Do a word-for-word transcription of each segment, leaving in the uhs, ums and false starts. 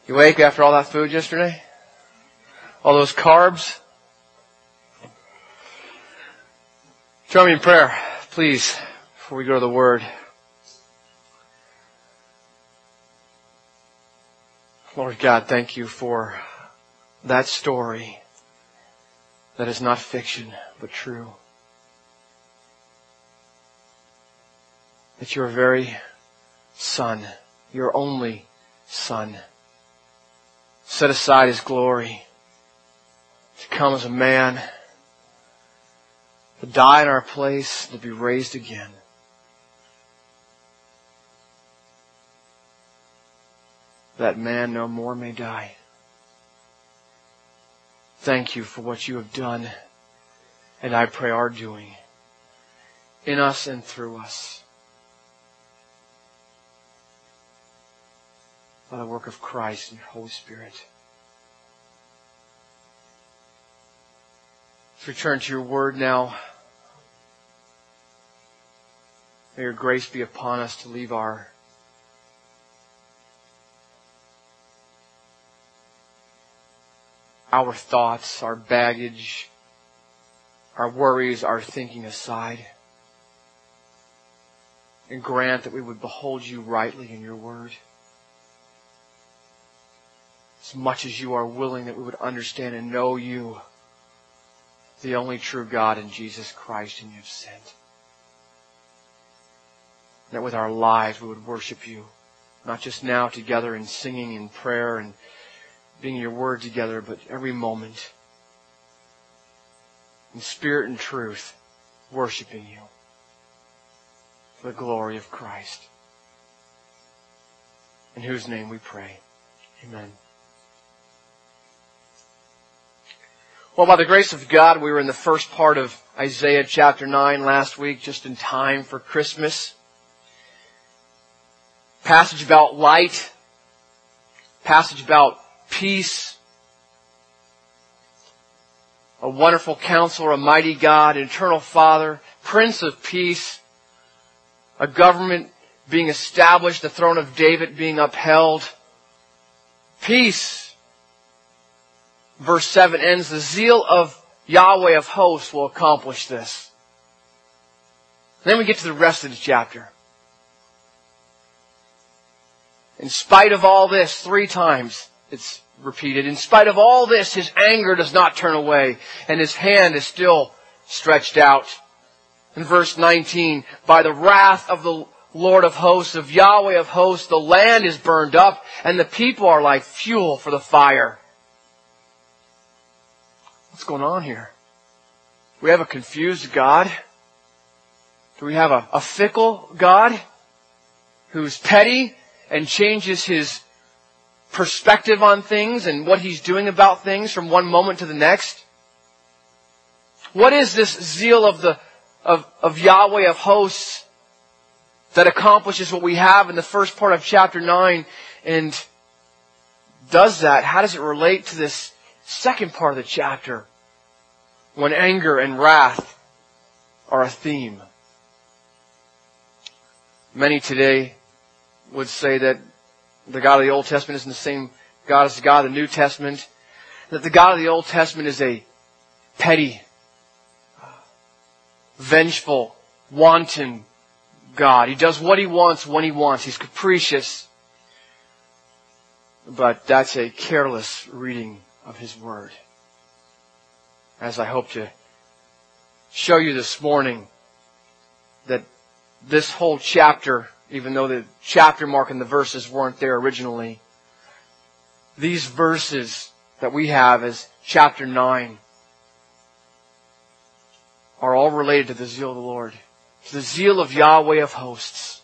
You awake after all that food yesterday? All those carbs? Join me in prayer, please, before we go to the Word. Lord God, thank you for that story that is not fiction, but true. That your very Son, your only Son, set aside His glory to come as a man, to die in our place, to be raised again. That man no more may die. Thank you for what you have done, and I pray are doing in us and through us. By the work of Christ and your Holy Spirit. Let's return to your word now. May your grace be upon us to leave our our thoughts, our baggage, our worries, our thinking aside. And grant that we would behold you rightly in your word. As much as you are willing that we would understand and know you, the only true God in Jesus Christ whom you have sent. That with our lives we would worship you, not just now together in singing and prayer and being in your word together, but every moment in spirit and truth, worshiping you for the glory of Christ. In whose name we pray. Amen. Well, by the grace of God, we were in the first part of Isaiah chapter nine last week, just in time for Christmas. Passage about light. Passage about peace. A wonderful counselor, a mighty God, eternal Father, Prince of Peace. A government being established, the throne of David being upheld. Peace. Verse seven ends, the zeal of Yahweh of hosts will accomplish this. Then we get to the rest of the chapter. In spite of all this, three times it's repeated, in spite of all this, His anger does not turn away, and His hand is still stretched out. In verse nineteen, by the wrath of the Lord of hosts, of Yahweh of hosts, the land is burned up, and the people are like fuel for the fire. What's going on here? Do we have a confused God? Do we have a, a fickle God who's petty and changes His perspective on things and what He's doing about things from one moment to the next? What is this zeal of the of, of Yahweh of hosts that accomplishes what we have in the first part of chapter nine and does that? How does it relate to this second part of the chapter, when anger and wrath are a theme? Many today would say that the God of the Old Testament isn't the same God as the God of the New Testament. That the God of the Old Testament is a petty, vengeful, wanton God. He does what He wants when He wants. He's capricious. But that's a careless reading of His Word. As I hope to show you this morning, that this whole chapter, even though the chapter mark and the verses weren't there originally, these verses that we have as chapter nine are all related to the zeal of the Lord, to the zeal of Yahweh of hosts.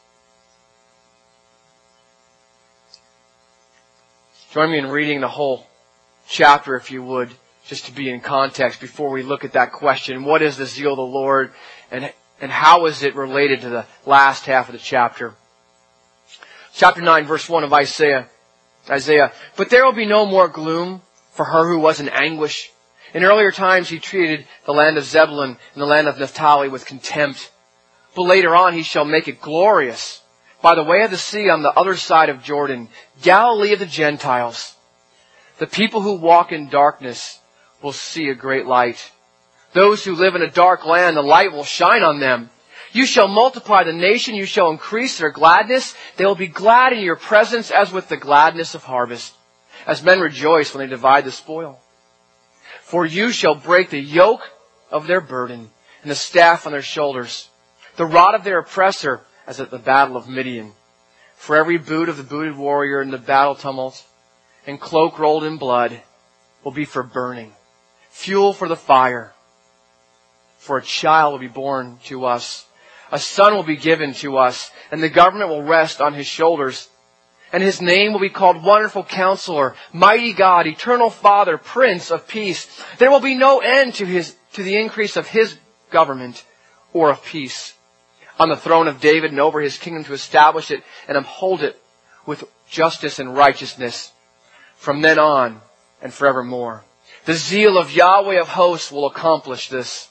Join me in reading the whole chapter, if you would, just to be in context before we look at that question. What is the zeal of the Lord, and, and how is it related to the last half of the chapter? Chapter nine, verse one of Isaiah. Isaiah. But there will be no more gloom for her who was in anguish. In earlier times He treated the land of Zebulun and the land of Naphtali with contempt. But later on He shall make it glorious. by the way of the sea on the other side of Jordan, Galilee of the Gentiles. The people who walk in darkness will see a great light. Those who live in a dark land, the light will shine on them. You shall multiply the nation, you shall increase their gladness. They will be glad in your presence as with the gladness of harvest, as men rejoice when they divide the spoil. For you shall break the yoke of their burden and the staff on their shoulders, the rod of their oppressor, as at the battle of Midian. For every boot of the booted warrior in the battle tumult and cloak rolled in blood will be for burning, fuel for the fire. For a child will be born to us, a son will be given to us, and the government will rest on his shoulders. And his name will be called Wonderful Counselor, Mighty God, Eternal Father, Prince of Peace. There will be no end to his to the increase of his government or of peace on the throne of David and over his kingdom, to establish it and uphold it with justice and righteousness from then on and forevermore. The zeal of Yahweh of hosts will accomplish this.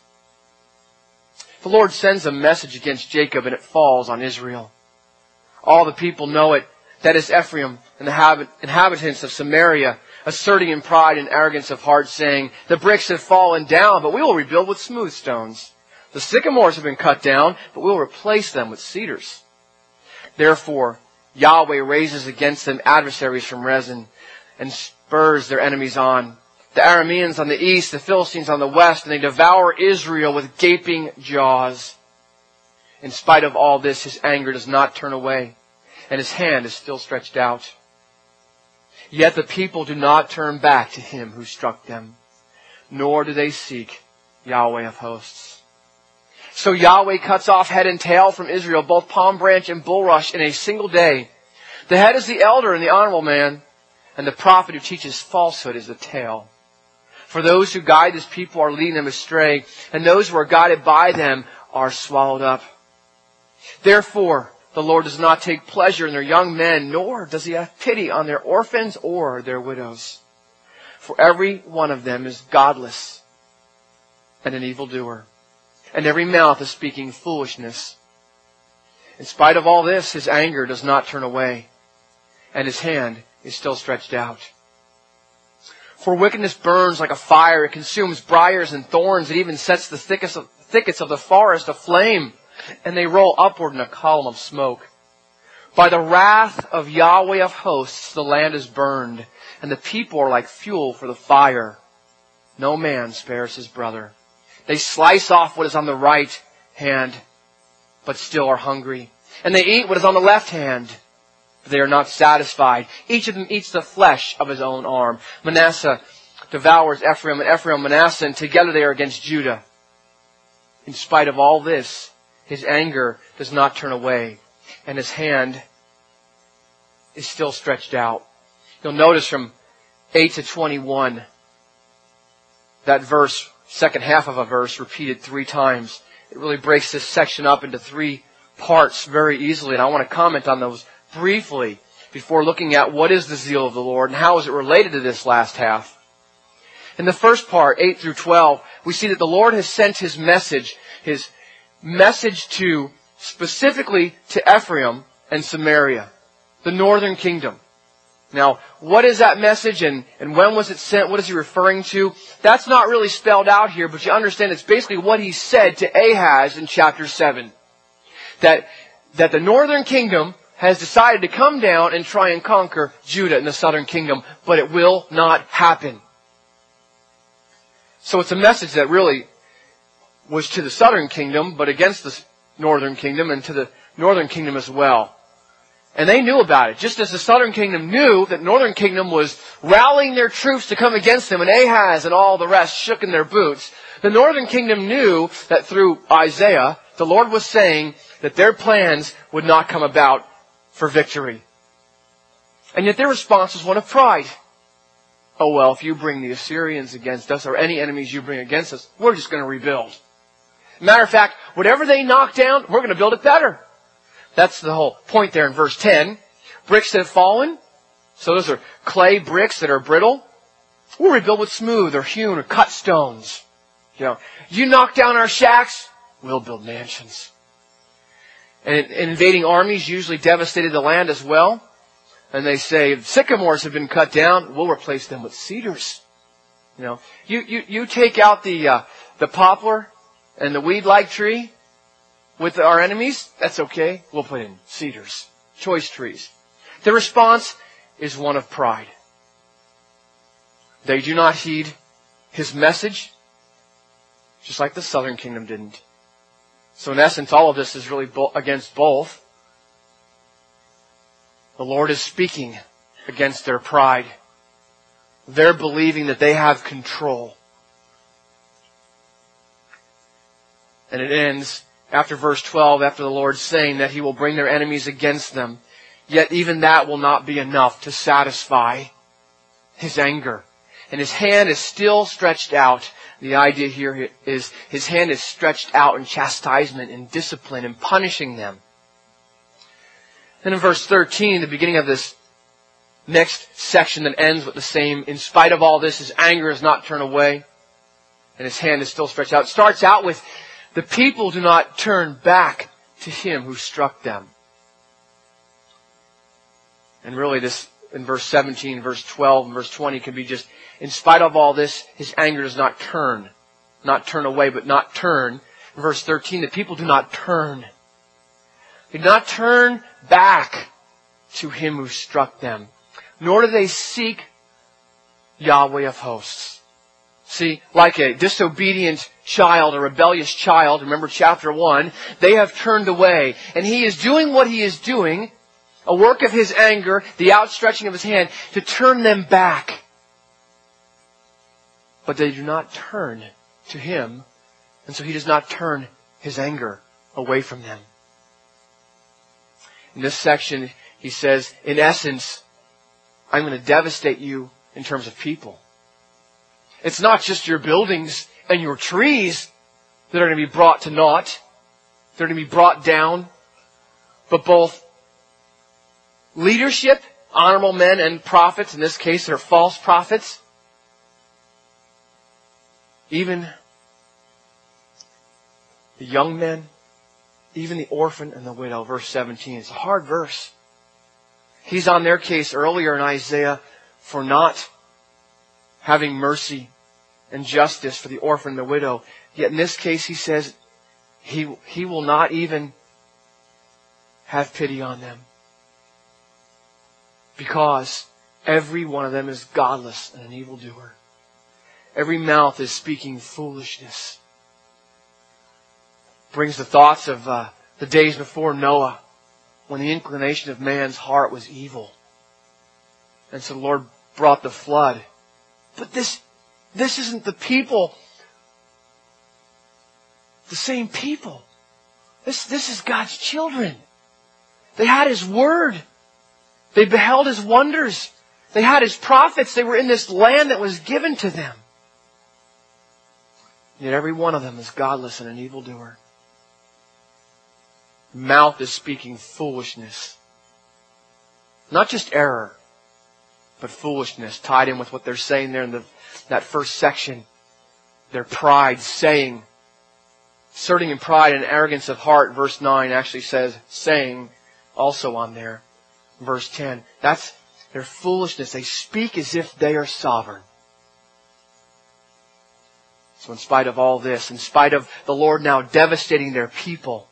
The Lord sends a message against Jacob, and it falls on Israel. All the people know it. That is Ephraim and the inhabitants of Samaria, asserting in pride and arrogance of heart, saying, the bricks have fallen down, but we will rebuild with smooth stones. The sycamores have been cut down, but we will replace them with cedars. Therefore, Yahweh raises against them adversaries from Rezin and spurs their enemies on. The Arameans on the east, the Philistines on the west, and they devour Israel with gaping jaws. In spite of all this, his anger does not turn away, and his hand is still stretched out. Yet the people do not turn back to him who struck them, nor do they seek Yahweh of hosts. So Yahweh cuts off head and tail from Israel, both palm branch and bulrush, in a single day. The head is the elder and the honorable man, and the prophet who teaches falsehood is the tail. For those who guide this people are leading them astray, and those who are guided by them are swallowed up. Therefore, the Lord does not take pleasure in their young men, nor does he have pity on their orphans or their widows. For every one of them is godless and an evildoer, and every mouth is speaking foolishness. In spite of all this, his anger does not turn away, and his hand is still stretched out. For wickedness burns like a fire. It consumes briars and thorns. It even sets the thickest of, thickets of the forest aflame, and they roll upward in a column of smoke. By the wrath of Yahweh of hosts, the land is burned, and the people are like fuel for the fire. No man spares his brother. They slice off what is on the right hand, but still are hungry. And they eat what is on the left hand, but they are not satisfied. Each of them eats the flesh of his own arm. Manasseh devours Ephraim, and Ephraim Manasseh, and together they are against Judah. In spite of all this, his anger does not turn away, and his hand is still stretched out. You'll notice from eight to twenty-one, that verse, second half of a verse, repeated three times. It really breaks this section up into three parts very easily, and I want to comment on those briefly before looking at what is the zeal of the Lord and how is it related to this last half. In the first part, eight through twelve, we see that the Lord has sent his message, his message to, specifically to Ephraim and Samaria, the northern kingdom. Now, what is that message, and, and when was it sent? What is he referring to? That's not really spelled out here, but you understand it's basically what he said to Ahaz in chapter seven. That, that the northern kingdom has decided to come down and try and conquer Judah in the southern kingdom, but it will not happen. So it's a message that really was to the southern kingdom, but against the northern kingdom, and to the northern kingdom as well. And they knew about it, just as the southern kingdom knew that northern kingdom was rallying their troops to come against them, and Ahaz and all the rest shook in their boots. The northern kingdom knew that through Isaiah, the Lord was saying that their plans would not come about for victory. And yet their response was one of pride. Oh, well, if you bring the Assyrians against us, or any enemies you bring against us, we're just going to rebuild. Matter of fact, whatever they knock down, we're going to build it better. That's the whole point there in verse ten. Bricks that have fallen. So those are clay bricks that are brittle. We'll rebuild with smooth or hewn or cut stones. You know, you knock down our shacks, we'll build mansions. And invading armies usually devastated the land as well. And they say, sycamores have been cut down, we'll replace them with cedars. You know, you, you, you take out the, uh, the poplar and the weed-like tree with our enemies, that's okay. We'll put in cedars, choice trees. The response is one of pride. They do not heed His message, just like the southern kingdom didn't. So in essence, all of this is really bo- against both. The Lord is speaking against their pride. They're believing that they have control. And it ends after verse twelve, after the Lord saying that He will bring their enemies against them. Yet even that will not be enough to satisfy His anger. And His hand is still stretched out. The idea here is His hand is stretched out in chastisement and discipline and punishing them. Then in verse thirteen, the beginning of this next section that ends with the same, in spite of all this, His anger is not turned away, and His hand is still stretched out. It starts out with, the people do not turn back to Him who struck them. And really this, in verse seventeen, verse twelve, and verse twenty can be just, in spite of all this, His anger does not turn. Not turn away, but not turn. In verse thirteen, the people do not turn. They do not turn back to Him who struck them. Nor do they seek Yahweh of hosts. See, like a disobedient child, a rebellious child, remember chapter one, they have turned away. And He is doing what He is doing, a work of His anger, the outstretching of His hand, to turn them back. But they do not turn to Him, and so He does not turn His anger away from them. In this section, He says, in essence, I'm going to devastate you in terms of people. It's not just your buildings and your trees that are going to be brought to naught. They're going to be brought down. But both leadership, honorable men and prophets, in this case they're false prophets, even the young men, even the orphan and the widow. Verse seventeen. It's a hard verse. He's on their case earlier in Isaiah for not having mercy and justice for the orphan and the widow. Yet in this case He says He, he will not even have pity on them. Because every one of them is godless and an evildoer. Every mouth is speaking foolishness. Brings the thoughts of uh, the days before Noah, when the inclination of man's heart was evil. And so the Lord brought the flood. But this, this isn't the people, the same people. This, this is God's children. They had His Word. They beheld His wonders. They had His prophets. They were in this land that was given to them. Yet every one of them is godless and an evildoer. Mouth is speaking foolishness. Not just error, but foolishness tied in with what they're saying there in the, that first section. Their pride, saying, asserting in pride and arrogance of heart. Verse nine actually says, saying, also on there. Verse ten. That's their foolishness. They speak as if they are sovereign. So in spite of all this, in spite of the Lord now devastating their people,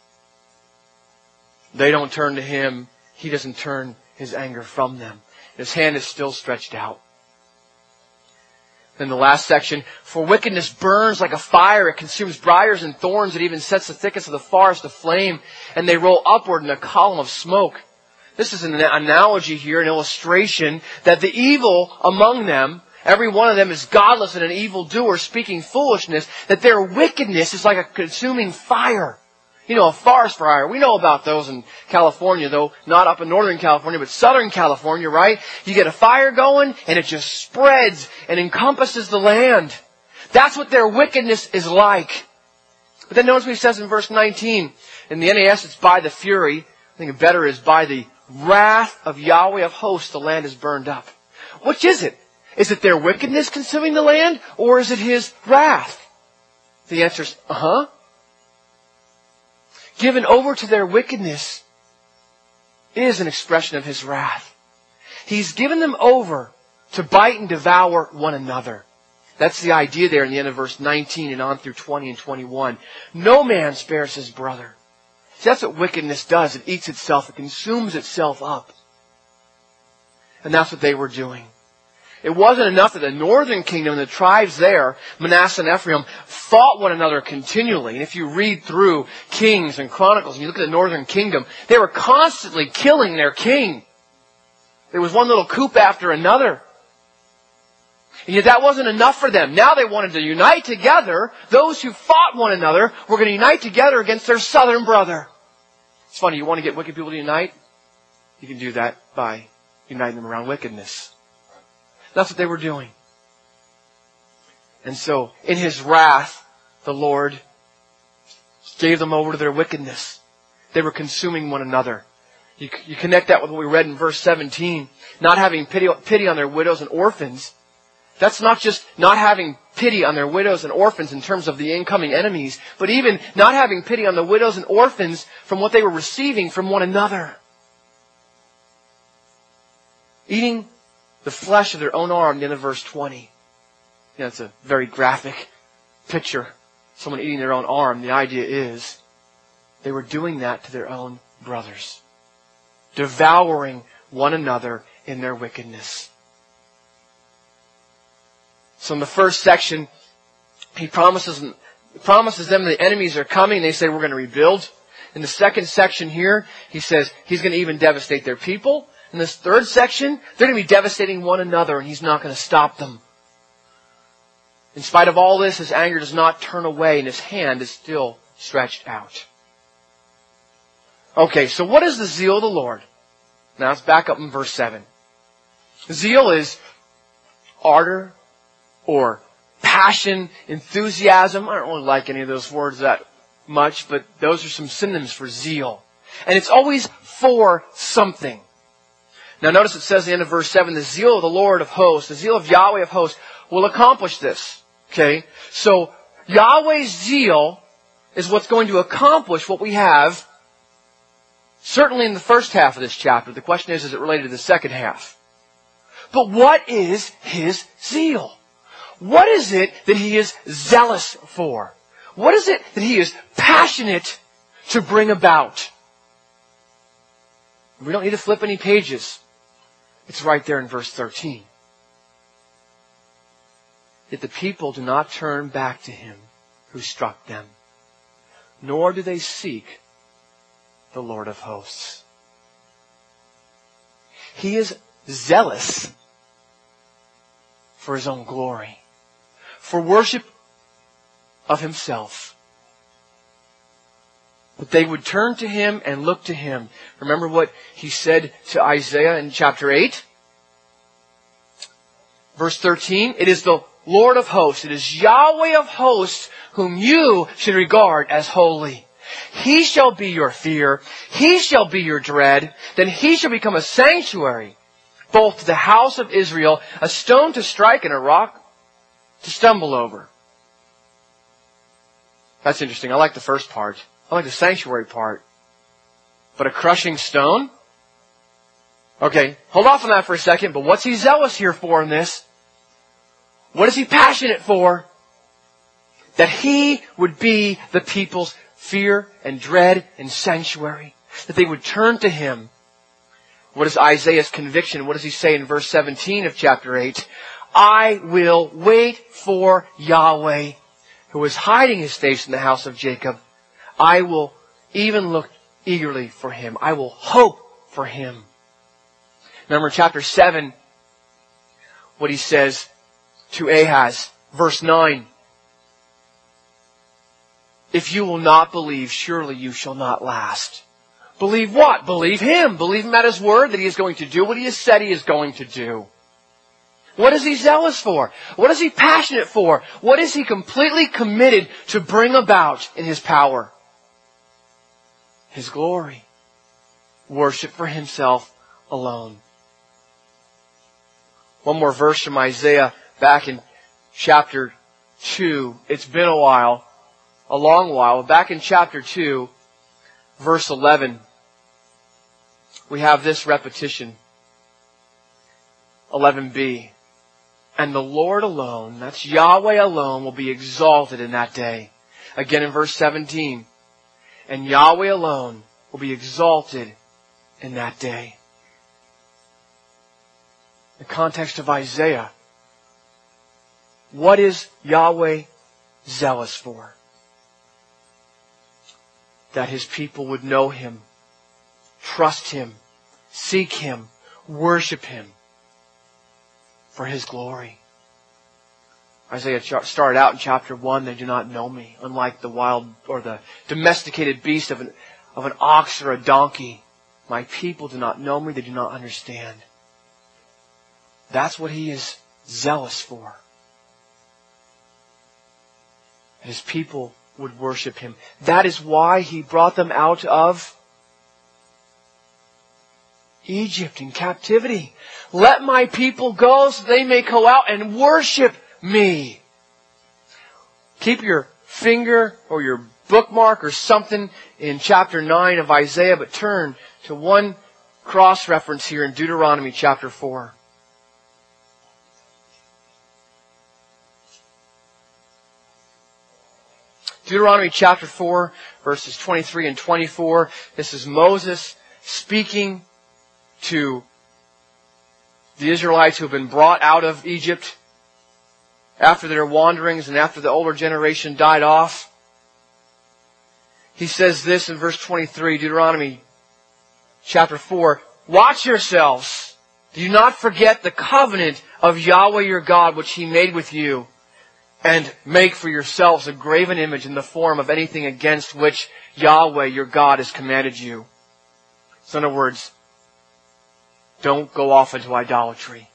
they don't turn to Him. He doesn't turn His anger from them. His hand is still stretched out. Then the last section, for wickedness burns like a fire. It consumes briars and thorns. It even sets the thickets of the forest aflame, and they roll upward in a column of smoke. This is an analogy here, an illustration that the evil among them, every one of them is godless and an evildoer speaking foolishness, that their wickedness is like a consuming fire. You know, a forest fire. We know about those in California, though not up in Northern California, but Southern California, right? You get a fire going and it just spreads and encompasses the land. That's what their wickedness is like. But then notice what He says in verse nineteen. In the N A S it's by the fury. I think it better is by the wrath of Yahweh of hosts the land is burned up. Which is it? Is it their wickedness consuming the land, or is it His wrath? The answer is, uh-huh. given over to their wickedness is an expression of His wrath. He's given them over to bite and devour one another. That's the idea there in the end of verse nineteen and on through twenty and twenty-one. No man spares his brother. See, that's what wickedness does. It eats itself. It consumes itself up. And that's what they were doing. It wasn't enough that the northern kingdom, the tribes there, Manasseh and Ephraim, fought one another continually. And if you read through Kings and Chronicles and you look at the northern kingdom, they were constantly killing their king. There was one little coup after another. And yet that wasn't enough for them. Now they wanted to unite together. Those who fought one another were going to unite together against their southern brother. It's funny, you want to get wicked people to unite? You can do that by uniting them around wickedness. That's what they were doing. And so, in His wrath, the Lord gave them over to their wickedness. They were consuming one another. You, you connect that with what we read in verse seventeen. Not having pity, pity on their widows and orphans. That's not just not having pity on their widows and orphans in terms of the incoming enemies, but even not having pity on the widows and orphans from what they were receiving from one another. Eating the flesh of their own arm, the end of verse twenty. You know, it's a very graphic picture. Someone eating their own arm. The idea is they were doing that to their own brothers. Devouring one another in their wickedness. So in the first section, He promises, promises them the enemies are coming. They say, we're going to rebuild. In the second section here, He says He's going to even devastate their people. In this third section, they're going to be devastating one another, and He's not going to stop them. In spite of all this, His anger does not turn away, and His hand is still stretched out. Okay, so what is the zeal of the Lord? Now let's back up in verse seven. Zeal is ardor or passion, enthusiasm. I don't really like any of those words that much, but those are some synonyms for zeal. And it's always for something. Now notice it says at the end of verse seven, the zeal of the Lord of hosts, the zeal of Yahweh of hosts will accomplish this. Okay? So Yahweh's zeal is what's going to accomplish what we have certainly in the first half of this chapter. The question is, is it related to the second half? But what is His zeal? What is it that He is zealous for? What is it that He is passionate to bring about? We don't need to flip any pages. It's right there in verse thirteen. Yet the people do not turn back to Him who struck them, nor do they seek the Lord of hosts. He is zealous for His own glory, for worship of Himself. That they would turn to Him and look to Him. Remember what He said to Isaiah in chapter eight? Verse thirteen, it is the Lord of hosts, it is Yahweh of hosts whom you should regard as holy. He shall be your fear, He shall be your dread, then He shall become a sanctuary, both to the house of Israel, a stone to strike and a rock to stumble over. That's interesting. I like the first part. I like the sanctuary part. But a crushing stone? Okay, hold off on that for a second, but what's He zealous here for in this? What is He passionate for? That He would be the people's fear and dread and sanctuary. That they would turn to Him. What is Isaiah's conviction? What does he say in verse seventeen of chapter eight? I will wait for Yahweh, who is hiding His face in the house of Jacob. I will even look eagerly for Him. I will hope for Him. Remember chapter seven, what he says to Ahaz, verse nine. If you will not believe, surely you shall not last. Believe what? Believe Him. Believe Him at His word that He is going to do what He has said He is going to do. What is He zealous for? What is He passionate for? What is He completely committed to bring about in His power? His glory. Worship for Himself alone. One more verse from Isaiah back in chapter two. It's been a while, a long while. Back in chapter two, verse eleven, we have this repetition. eleven b. And the Lord alone, that's Yahweh alone, will be exalted in that day. Again in verse seventeen. And Yahweh alone will be exalted in that day. The context of Isaiah. What is Yahweh zealous for? That His people would know Him, trust Him, seek Him, worship Him for His glory. Isaiah started out in chapter one, they do not know me, unlike the wild or the domesticated beast of an, of an ox or a donkey. My people do not know me, they do not understand. That's what He is zealous for. That His people would worship Him. That is why He brought them out of Egypt in captivity. Let my people go so they may go out and worship me. Keep your finger or your bookmark or something in chapter nine of Isaiah, but turn to one cross-reference here in Deuteronomy chapter four. Deuteronomy chapter four, verses twenty-three and twenty-four. This is Moses speaking to the Israelites who have been brought out of Egypt after their wanderings and after the older generation died off. He says this in verse twenty-three, Deuteronomy chapter four. Watch yourselves. Do not forget the covenant of Yahweh your God, which He made with you. And make for yourselves a graven image in the form of anything against which Yahweh your God has commanded you. So in other words, don't go off into idolatry.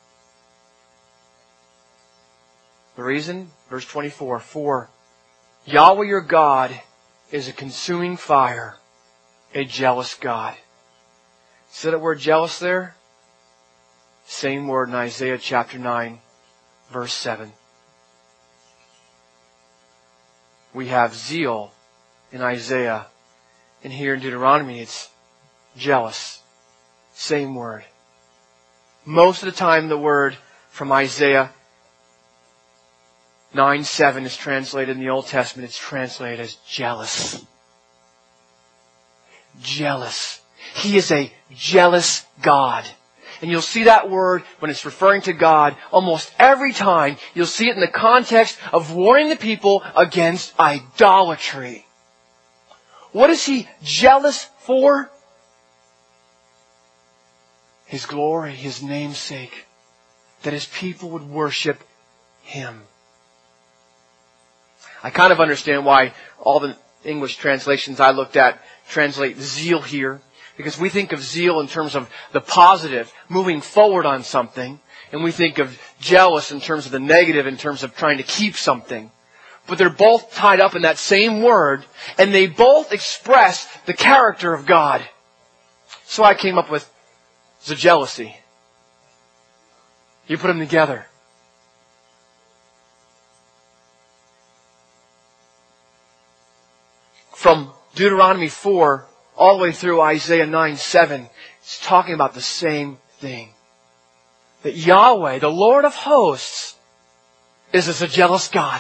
The reason? Verse twenty-four. For Yahweh your God is a consuming fire, a jealous God. See that word jealous there? Same word in Isaiah chapter nine, verse seven. We have zeal in Isaiah. And here in Deuteronomy it's jealous. Same word. Most of the time the word from Isaiah nine seven is translated in the Old Testament. It's translated as jealous. Jealous. He is a jealous God. And you'll see that word when it's referring to God almost every time. You'll see it in the context of warning the people against idolatry. What is He jealous for? His glory, His namesake. That His people would worship Him. I kind of understand why all the English translations I looked at translate zeal here. Because we think of zeal in terms of the positive, moving forward on something. And we think of jealous in terms of the negative, in terms of trying to keep something. But they're both tied up in that same word. And they both express the character of God. So I came up with the jealousy. You put them together. From Deuteronomy four all the way through Isaiah nine seven, it's talking about the same thing. That Yahweh, the Lord of hosts, is a jealous God.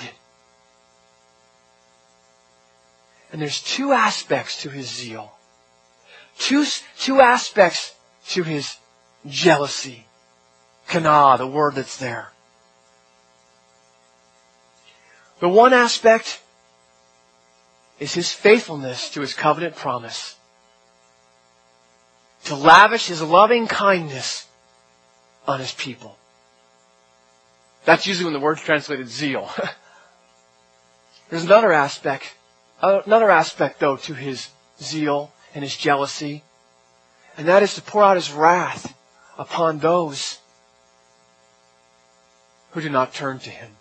And there's two aspects to His zeal. Two, two aspects to His jealousy. Kana, the word that's there. The one aspect is His faithfulness to His covenant promise. To lavish His loving kindness on His people. That's usually when the word's translated zeal. There's another aspect, another aspect though to His zeal and His jealousy. And that is to pour out His wrath upon those who do not turn to Him.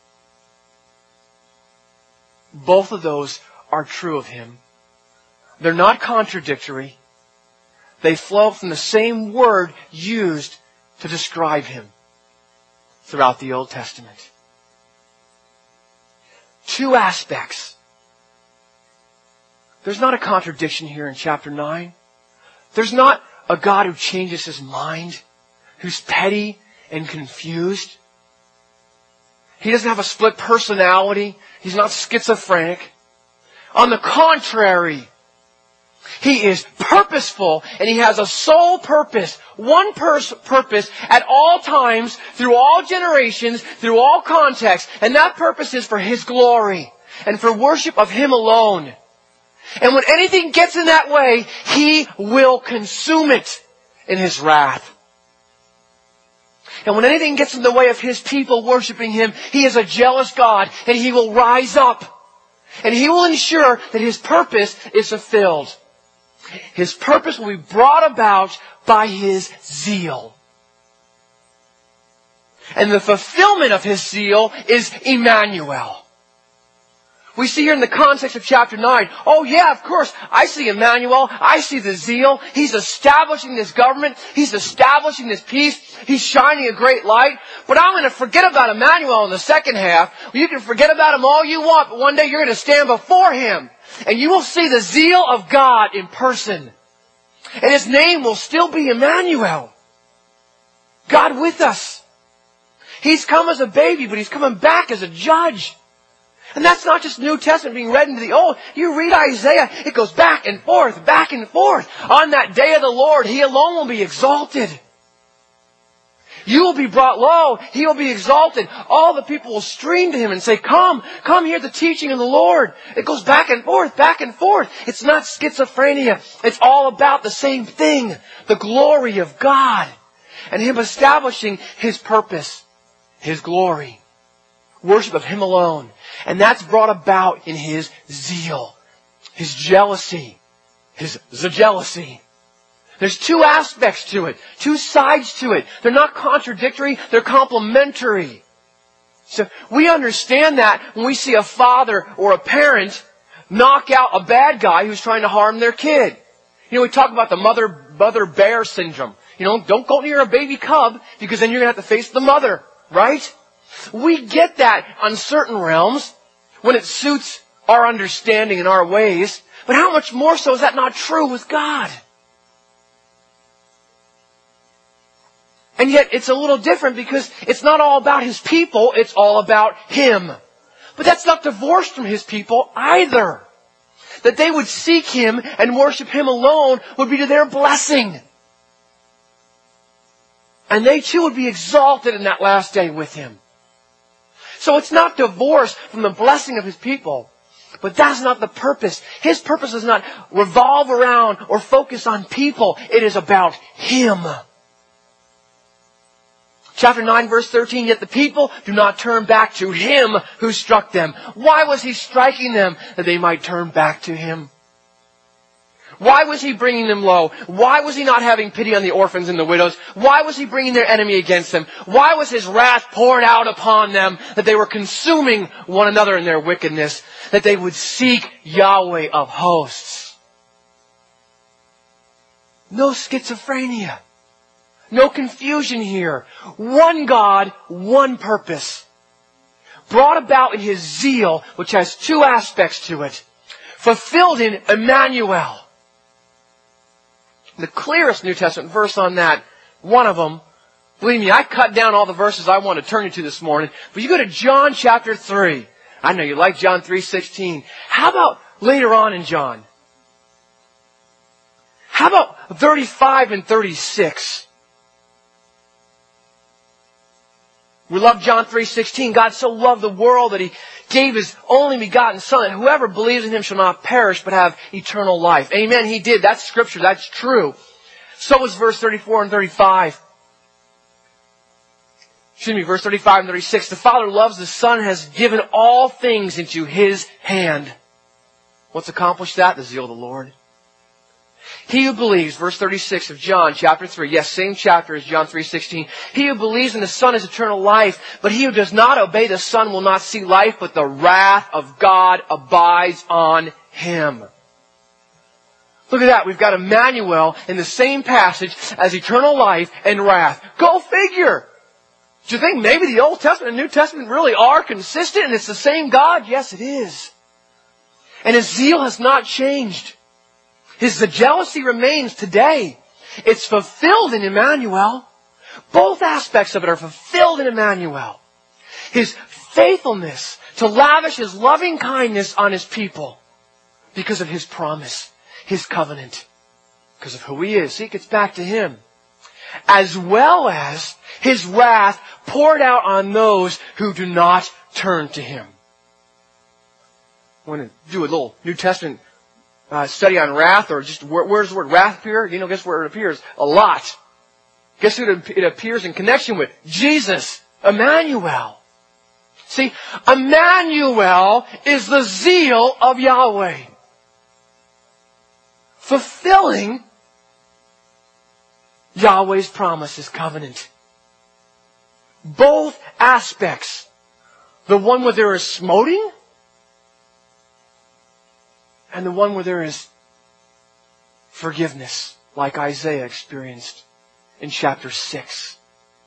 Both of those are true of Him. They're not contradictory. They flow from the same word used to describe Him throughout the Old Testament. Two aspects There's not a contradiction here in chapter nine. There's not a God who changes His mind, who's petty and confused. He doesn't have a split personality. He's not schizophrenic. On the contrary, He is purposeful, and He has a sole purpose, one pers- purpose at all times, through all generations, through all contexts, and that purpose is for His glory and for worship of Him alone. And when anything gets in that way, He will consume it in His wrath. And when anything gets in the way of His people worshiping Him, He is a jealous God, and He will rise up. And He will ensure that His purpose is fulfilled. His purpose will be brought about by His zeal. And the fulfillment of His zeal is Emmanuel. We see here in the context of chapter nine, oh yeah, of course, I see Emmanuel, I see the zeal. He's establishing this government, He's establishing this peace, He's shining a great light. But I'm going to forget about Emmanuel in the second half. You can forget about Him all you want, but one day you're going to stand before Him. And you will see the zeal of God in person. And His name will still be Emmanuel. God with us. He's come as a baby, but He's coming back as a judge. And that's not just New Testament being read into the Old. You read Isaiah, it goes back and forth, back and forth. On that day of the Lord, He alone will be exalted. You will be brought low. He will be exalted. All the people will stream to Him and say, come, come hear the teaching of the Lord. It goes back and forth, back and forth. It's not schizophrenia. It's all about the same thing. The glory of God. And Him establishing His purpose. His glory. Worship of Him alone. And that's brought about in His zeal. His jealousy. His jealousy. There's two aspects to it. Two sides to it. They're not contradictory. They're complementary. So we understand that when we see a father or a parent knock out a bad guy who's trying to harm their kid. You know, we talk about the mother, mother bear syndrome. You know, don't go near a baby cub because then you're going to have to face the mother. Right? We get that on certain realms when it suits our understanding and our ways. But how much more so is that not true with God? And yet it's a little different because it's not all about His people, it's all about Him. But that's not divorced from His people either. That they would seek Him and worship Him alone would be to their blessing. And they too would be exalted in that last day with Him. So it's not divorced from the blessing of His people. But that's not the purpose. His purpose does not revolve around or focus on people. It is about Him. Chapter nine verse thirteen, yet the people do not turn back to Him who struck them. Why was He striking them? That they might turn back to Him. Why was He bringing them low? Why was He not having pity on the orphans and the widows? Why was He bringing their enemy against them? Why was His wrath poured out upon them? That they were consuming one another in their wickedness. That they would seek Yahweh of hosts. No schizophrenia. No confusion here. One God, one purpose. Brought about in His zeal, which has two aspects to it. Fulfilled in Emmanuel. The clearest New Testament verse on that, one of them, believe me, I cut down all the verses I want to turn you to this morning, but you go to John chapter three. I know you like John three sixteen. How about later on in John? How about thirty-five and thirty-six? We love John three sixteen. God so loved the world that He gave His only begotten Son, that whoever believes in Him shall not perish but have eternal life. Amen. He did. That's Scripture. That's true. So was verse thirty-four and thirty-five. Excuse me, verse thirty-five and thirty-six. The Father loves the Son and has given all things into His hand. What's accomplished that? The zeal of the Lord. He who believes, verse thirty-six of John chapter three, yes, same chapter as John three sixteen. He who believes in the Son has eternal life, but he who does not obey the Son will not see life, but the wrath of God abides on him. Look at that. We've got Emmanuel in the same passage as eternal life and wrath. Go figure. Do you think maybe the Old Testament and New Testament really are consistent and it's the same God? Yes, it is. And his zeal has not changed. His the jealousy remains today. It's fulfilled in Emmanuel. Both aspects of it are fulfilled in Emmanuel. His faithfulness to lavish His loving kindness on His people because of His promise, His covenant, because of who He is. See, it gets back to Him. As well as His wrath poured out on those who do not turn to Him. I want to do a little New Testament uh, study on wrath, or just where, where's the word wrath appear? You know, guess where it appears? A lot. Guess who it appears in connection with? Jesus. Emmanuel. See, Emmanuel is the zeal of Yahweh. Fulfilling Yahweh's promise, His covenant. Both aspects. The one where there is smoting, and the one where there is forgiveness, like Isaiah experienced in chapter six.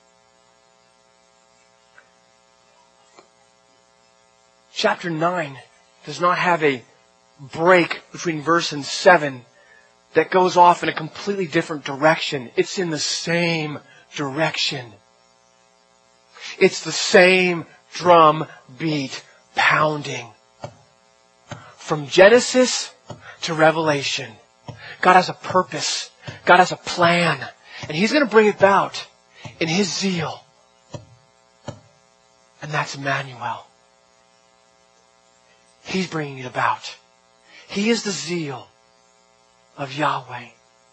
Chapter nine does not have a break between verse and seven that goes off in a completely different direction. It's in the same direction. It's the same drum beat pounding. From Genesis to Revelation, God has a purpose. God has a plan. And He's going to bring it about in His zeal. And that's Emmanuel. He's bringing it about. He is the zeal of Yahweh.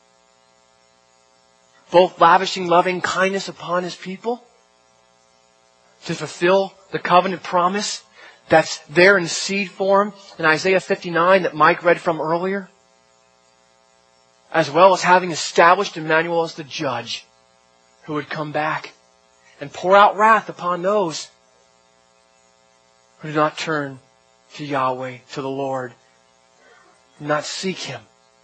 Both lavishing loving kindness upon His people to fulfill the covenant promise that's there in seed form in Isaiah fifty-nine that Mike read from earlier, as well as having established Emmanuel as the judge who would come back and pour out wrath upon those who do not turn to Yahweh, to the Lord, not seek Him.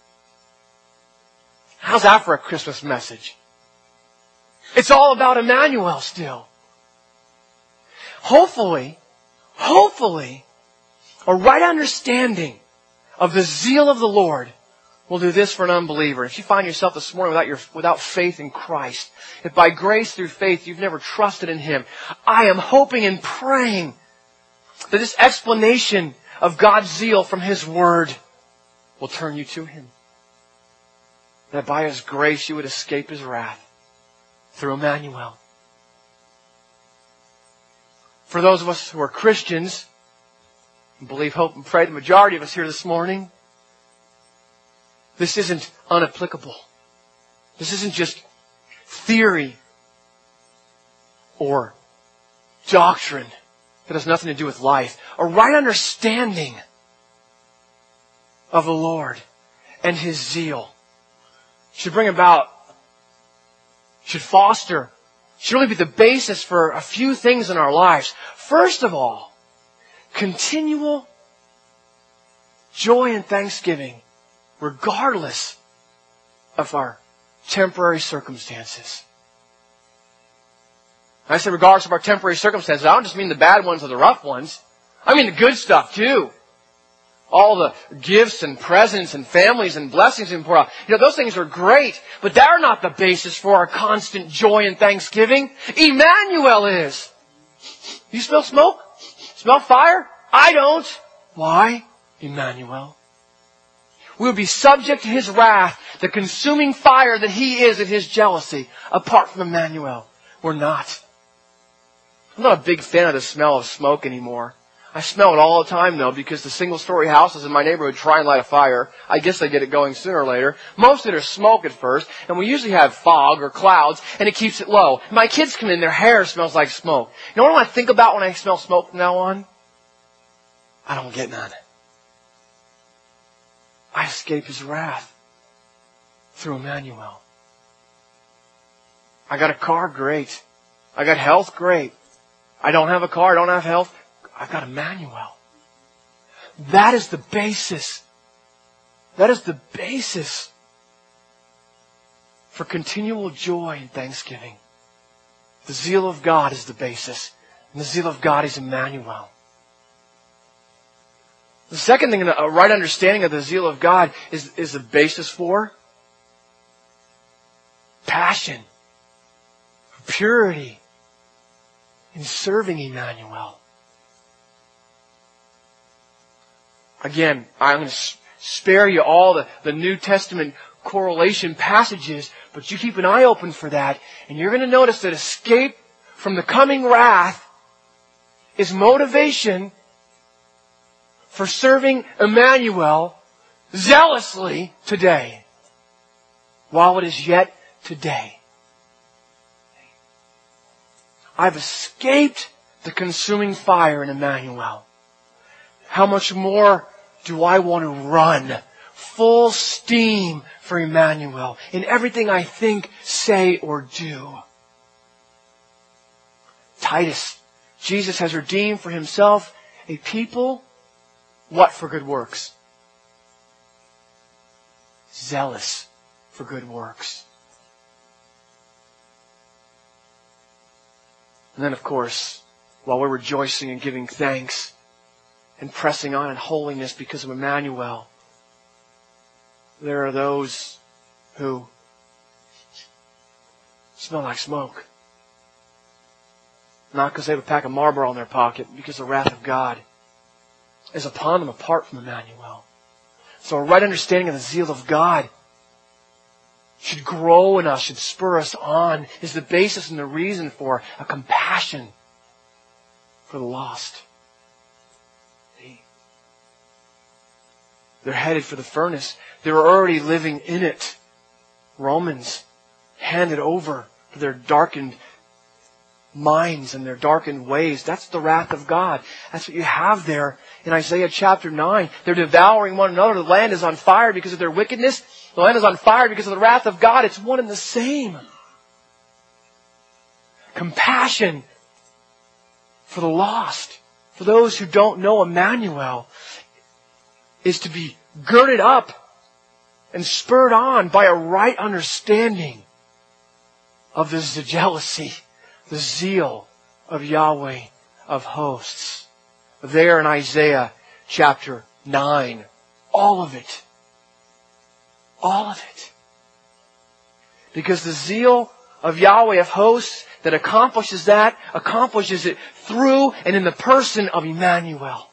How's that for a Christmas message? It's all about Emmanuel still. Hopefully, hopefully, a right understanding of the zeal of the Lord will do this for an unbeliever. If you find yourself this morning without your, without faith in Christ, if by grace through faith you've never trusted in Him, I am hoping and praying that this explanation of God's zeal from His Word will turn you to Him. That by His grace you would escape His wrath through Emmanuel. For those of us who are Christians, and believe, hope, and pray, the majority of us here this morning, this isn't unapplicable. This isn't just theory or doctrine that has nothing to do with life. A right understanding of the Lord and His zeal should bring about, should foster, should really be the basis for a few things in our lives. First of all, continual joy and thanksgiving regardless of our temporary circumstances. I say regardless of our temporary circumstances, I don't just mean the bad ones or the rough ones. I mean the good stuff too. All the gifts and presents and families and blessings we pour out. You know, those things are great, but they're not the basis for our constant joy and thanksgiving. Emmanuel is. You smell smoke? Smell fire? I don't. Why? Emmanuel. We would be subject to His wrath, the consuming fire that He is in His jealousy, apart from Emmanuel. We're not. I'm not a big fan of the smell of smoke anymore. I smell it all the time, though, because the single-story houses in my neighborhood try and light a fire. I guess they get it going sooner or later. Most of it is smoke at first, and we usually have fog or clouds, and it keeps it low. My kids come in, their hair smells like smoke. You know what I think about when I smell smoke from now on? I don't get none. I escape His wrath through Emmanuel. I got a car, great. I got health, great. I don't have a car, I don't have health. I've got Emmanuel. That is the basis. That is the basis for continual joy and thanksgiving. The zeal of God is the basis. And the zeal of God is Emmanuel. The second thing, a right understanding of the zeal of God is, is the basis for passion, purity in serving Emmanuel. Again, I'm going to spare you all the, the New Testament correlation passages, but you keep an eye open for that, and you're going to notice that escape from the coming wrath is motivation for serving Emmanuel zealously today, while it is yet today. I've escaped the consuming fire in Emmanuel. How much more do I want to run full steam for Emmanuel in everything I think, say, or do? Titus, Jesus has redeemed for Himself a people, what for good works? Zealous for good works. And then, of course, while we're rejoicing and giving thanks and pressing on in holiness because of Emmanuel, there are those who smell like smoke. Not because they have a pack of Marlboro in their pocket, because the wrath of God is upon them apart from Emmanuel. So a right understanding of the zeal of God should grow in us, should spur us on, is the basis and the reason for a compassion for the lost. They're headed for the furnace. They're already living in it. Romans handed over to their darkened minds and their darkened ways. That's the wrath of God. That's what you have there in Isaiah chapter nine. They're devouring one another. The land is on fire because of their wickedness. The land is on fire because of the wrath of God. It's one and the same. Compassion for the lost, for those who don't know Emmanuel, is to be girded up and spurred on by a right understanding of this jealousy, the zeal of Yahweh of hosts. There in Isaiah chapter nine. All of it. All of it. Because the zeal of Yahweh of hosts that accomplishes that, accomplishes it through and in the person of Emmanuel.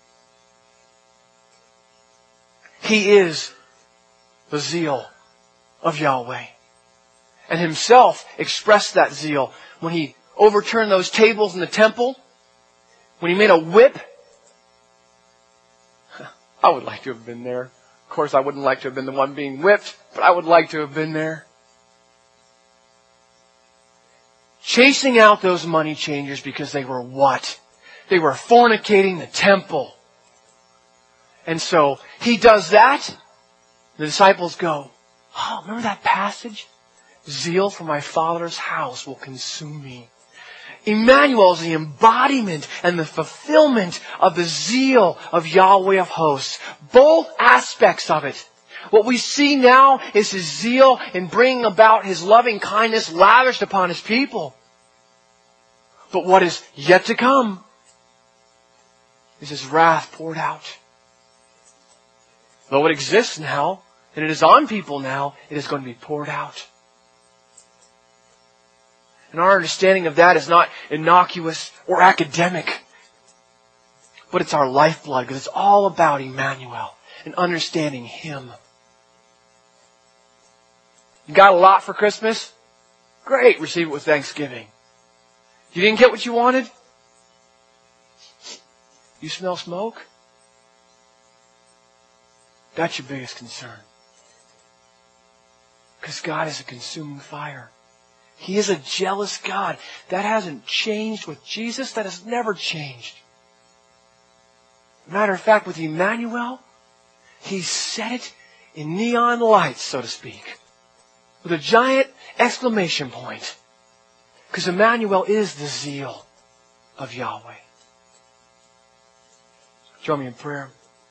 He is the zeal of Yahweh. And Himself expressed that zeal when He overturned those tables in the temple, when He made a whip. I would like to have been there. Of course, I wouldn't like to have been the one being whipped, but I would like to have been there. Chasing out those money changers because they were what? They were fornicating the temple. And so He does that. The disciples go, oh, remember that passage? Zeal for my Father's house will consume me. Emmanuel is the embodiment and the fulfillment of the zeal of Yahweh of hosts. Both aspects of it. What we see now is His zeal in bringing about His loving kindness lavished upon His people. But what is yet to come is His wrath poured out. Though it exists now, and it is on people now, it is going to be poured out. And our understanding of that is not innocuous or academic, but it's our lifeblood, because it's all about Emmanuel and understanding Him. You got a lot for Christmas? Great, receive it with thanksgiving. You didn't get what you wanted? You smell smoke? That's your biggest concern. Because God is a consuming fire. He is a jealous God. That hasn't changed with Jesus. That has never changed. Matter of fact, with Emmanuel, He set it in neon lights, so to speak. With a giant exclamation point. Because Emmanuel is the zeal of Yahweh. Join me in prayer.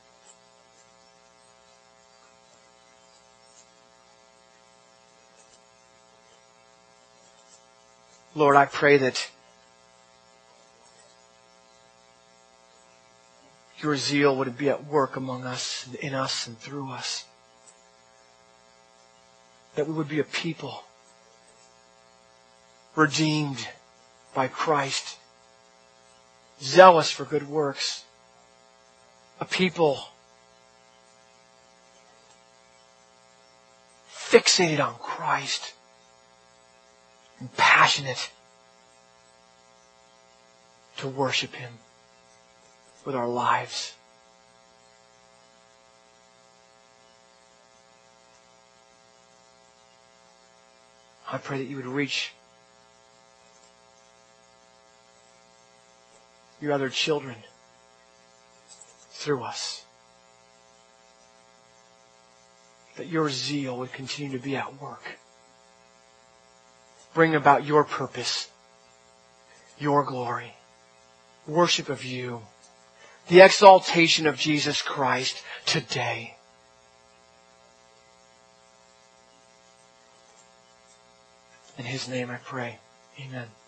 Lord, I pray that your zeal would be at work among us, and in us, and through us. That we would be a people redeemed by Christ, zealous for good works, a people fixated on Christ and passionate to worship Him with our lives. I pray that you would reach your other children through us. That your zeal would continue to be at work. Bring about your purpose, your glory, worship of you, the exaltation of Jesus Christ today. In His name I pray. Amen.